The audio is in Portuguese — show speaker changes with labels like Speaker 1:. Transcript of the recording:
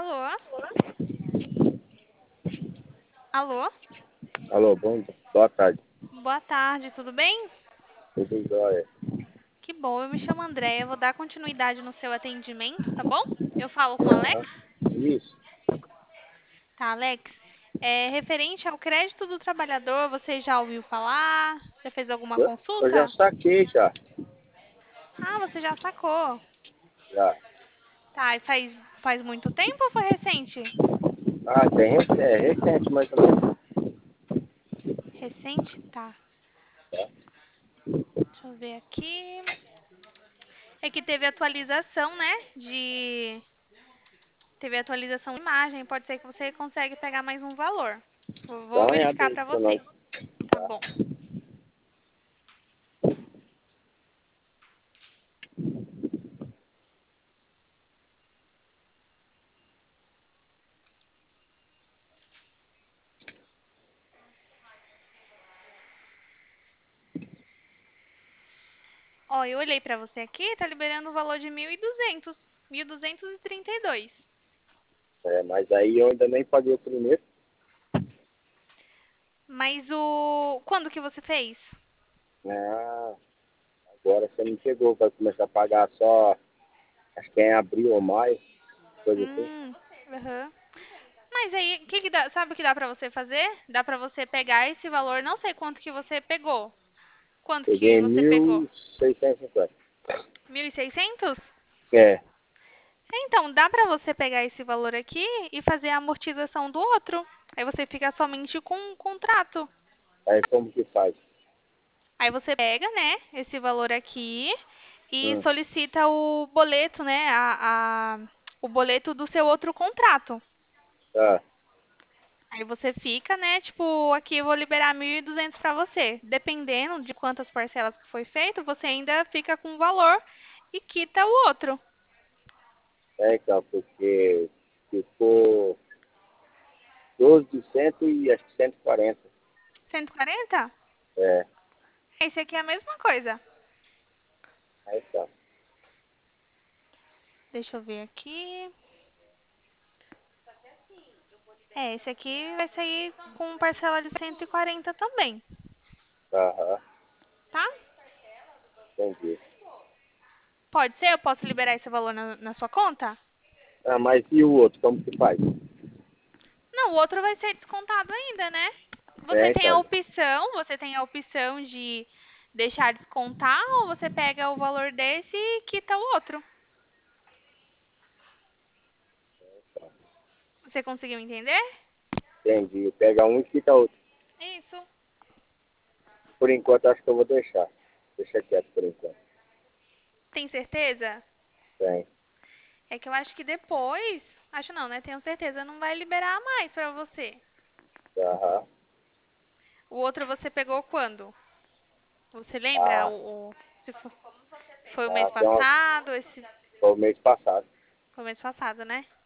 Speaker 1: Alô? Alô?
Speaker 2: Alô, boa tarde.
Speaker 1: Boa tarde, tudo bem?
Speaker 2: Tudo jóia?
Speaker 1: Que bom, eu me chamo Andréia, vou dar continuidade no seu atendimento, tá bom? Eu falo com o Alex?
Speaker 2: Aham. Isso.
Speaker 1: Tá, Alex. Referente ao crédito do trabalhador, você já ouviu falar? Já fez alguma
Speaker 2: Eu já
Speaker 1: consulta?
Speaker 2: saquei já.
Speaker 1: Ah, você já sacou.
Speaker 2: Já.
Speaker 1: Tá, e faz muito tempo ou foi recente?
Speaker 2: É recente mais ou menos.
Speaker 1: Recente? Tá. Deixa eu ver aqui. É que teve atualização, né? Teve atualização de imagem, pode ser que você consiga pegar mais um valor.
Speaker 2: Dá
Speaker 1: Vou
Speaker 2: uma olhada
Speaker 1: verificar
Speaker 2: aí
Speaker 1: pra
Speaker 2: pra nós.
Speaker 1: você. Tá bom. Ó, eu olhei pra você aqui, tá liberando o valor de 1.232.
Speaker 2: Mas aí eu ainda nem paguei o primeiro.
Speaker 1: Mas quando que você fez?
Speaker 2: Ah, agora você me pegou. Vai começar a pagar só, acho que é em abril ou maio, coisa assim.
Speaker 1: Aham. Mas aí, sabe o que dá pra você fazer? Dá pra você pegar esse valor, não sei quanto que você pegou. Quanto que
Speaker 2: Peguei
Speaker 1: você pegou?
Speaker 2: 1.650.
Speaker 1: 1.600?
Speaker 2: É,
Speaker 1: Então, dá pra você pegar esse valor aqui e fazer a amortização do outro. Aí você fica somente com um contrato.
Speaker 2: aí como que faz?
Speaker 1: Aí você pega, né, esse valor aqui e
Speaker 2: Hum,
Speaker 1: solicita o boleto, né, o boleto do seu outro contrato.
Speaker 2: tá,
Speaker 1: Aí você fica, né, tipo, aqui eu vou liberar 1.200 pra você. Dependendo de quantas parcelas que foi feito, você ainda fica com o valor e quita o outro.
Speaker 2: então, porque ficou 12 de 100 e acho que 140.
Speaker 1: 140?
Speaker 2: É,
Speaker 1: Esse aqui é a mesma coisa.
Speaker 2: aí tá.
Speaker 1: Deixa eu ver aqui. Esse aqui vai sair com parcela de 140 também,
Speaker 2: Aham,
Speaker 1: tá?
Speaker 2: entendi.
Speaker 1: Pode ser? Eu posso liberar esse valor na sua conta?
Speaker 2: Ah, mas e o outro, como que faz?
Speaker 1: Não, o outro vai ser descontado ainda, né?
Speaker 2: É, então,
Speaker 1: Você tem a opção de deixar descontar ou você pega o valor desse e quita o outro. Você conseguiu entender?
Speaker 2: entendi. Pega um e quita outro.
Speaker 1: Isso.
Speaker 2: Por enquanto, acho que eu vou deixar. Deixa quieto por enquanto.
Speaker 1: Tem certeza?
Speaker 2: Tem.
Speaker 1: É que eu acho que depois, acho não, né? Tenho certeza, não vai liberar mais pra você.
Speaker 2: Aham.
Speaker 1: O outro você pegou quando? Você lembra
Speaker 2: Ah,
Speaker 1: se foi o mês
Speaker 2: tem uma,
Speaker 1: passado, esse
Speaker 2: foi o mês passado.
Speaker 1: foi o mês passado, né?